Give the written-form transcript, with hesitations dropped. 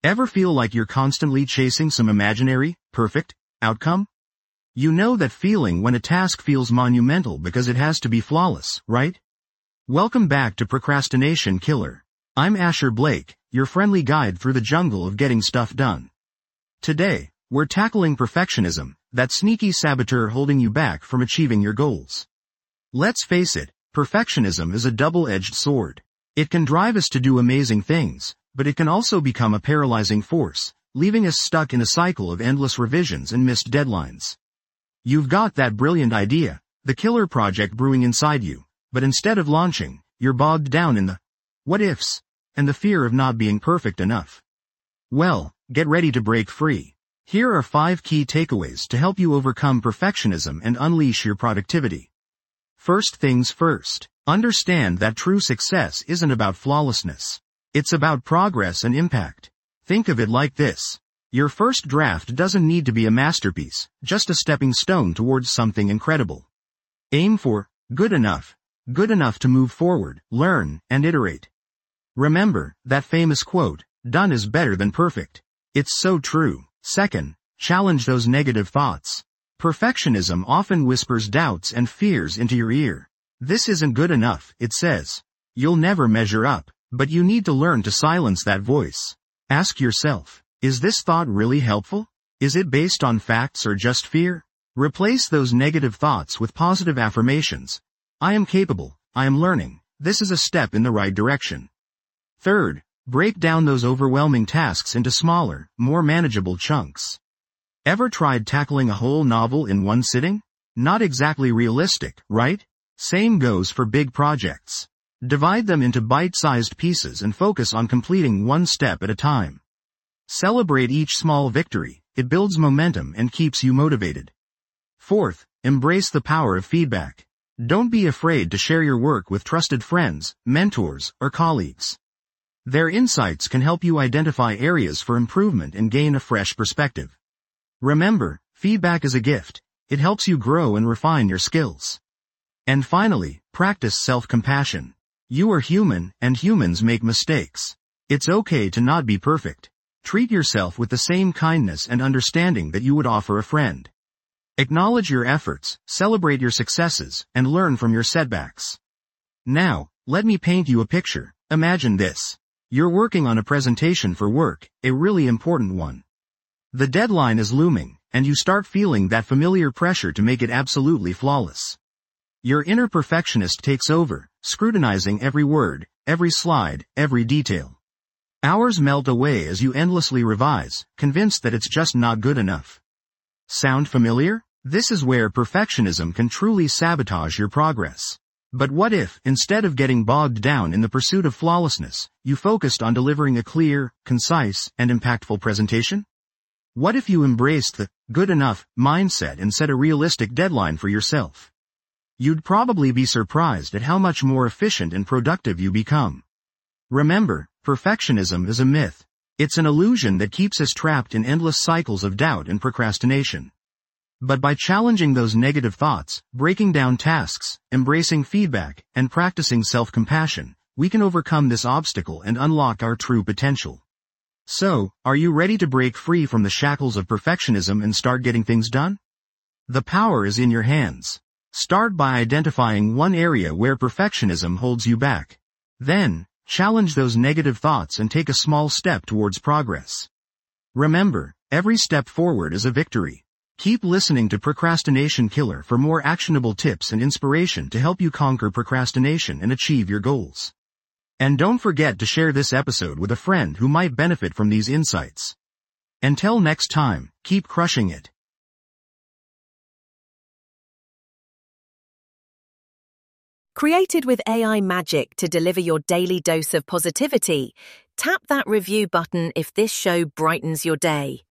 Ever feel like you're constantly chasing some imaginary, perfect outcome? You know that feeling when a task feels monumental because it has to be flawless, right? Welcome back to Procrastination Killer. I'm Asher Blake, your friendly guide through the jungle of getting stuff done. Today, we're tackling perfectionism, that sneaky saboteur holding you back from achieving your goals. Let's face it, perfectionism is a double-edged sword. It can drive us to do amazing things, but it can also become a paralyzing force, leaving us stuck in a cycle of endless revisions and missed deadlines. You've got that brilliant idea, the killer project brewing inside you, but instead of launching, you're bogged down in the what-ifs and the fear of not being perfect enough. Well, get ready to break free. Here are 5 key takeaways to help you overcome perfectionism and unleash your productivity. First things first, understand that true success isn't about flawlessness. It's about progress and impact. Think of it like this. Your first draft doesn't need to be a masterpiece, just a stepping stone towards something incredible. Aim for good enough to move forward, learn, and iterate. Remember that famous quote, done is better than perfect. It's so true. Second, challenge those negative thoughts. Perfectionism often whispers doubts and fears into your ear. This isn't good enough, it says. You'll never measure up, but you need to learn to silence that voice. Ask yourself, is this thought really helpful? Is it based on facts or just fear? Replace those negative thoughts with positive affirmations. I am capable, I am learning, this is a step in the right direction. Third, break down those overwhelming tasks into smaller, more manageable chunks. Ever tried tackling a whole novel in one sitting? Not exactly realistic, right? Same goes for big projects. Divide them into bite-sized pieces and focus on completing one step at a time. Celebrate each small victory, it builds momentum and keeps you motivated. Fourth, embrace the power of feedback. Don't be afraid to share your work with trusted friends, mentors, or colleagues. Their insights can help you identify areas for improvement and gain a fresh perspective. Remember, feedback is a gift. It helps you grow and refine your skills. And finally, practice self-compassion. You are human, and humans make mistakes. It's okay to not be perfect. Treat yourself with the same kindness and understanding that you would offer a friend. Acknowledge your efforts, celebrate your successes, and learn from your setbacks. Now, let me paint you a picture. Imagine this. You're working on a presentation for work, a really important one. The deadline is looming, and you start feeling that familiar pressure to make it absolutely flawless. Your inner perfectionist takes over, scrutinizing every word, every slide, every detail. Hours melt away as you endlessly revise, convinced that it's just not good enough. Sound familiar? This is where perfectionism can truly sabotage your progress. But what if, instead of getting bogged down in the pursuit of flawlessness, you focused on delivering a clear, concise, and impactful presentation? What if you embraced the good enough mindset and set a realistic deadline for yourself? You'd probably be surprised at how much more efficient and productive you become. Remember, perfectionism is a myth. It's an illusion that keeps us trapped in endless cycles of doubt and procrastination. But by challenging those negative thoughts, breaking down tasks, embracing feedback, and practicing self-compassion, we can overcome this obstacle and unlock our true potential. So, are you ready to break free from the shackles of perfectionism and start getting things done? The power is in your hands. Start by identifying one area where perfectionism holds you back. Then, challenge those negative thoughts and take a small step towards progress. Remember, every step forward is a victory. Keep listening to Procrastination Killer for more actionable tips and inspiration to help you conquer procrastination and achieve your goals. And don't forget to share this episode with a friend who might benefit from these insights. Until next time, keep crushing it. Created with AI magic to deliver your daily dose of positivity, tap that review button if this show brightens your day.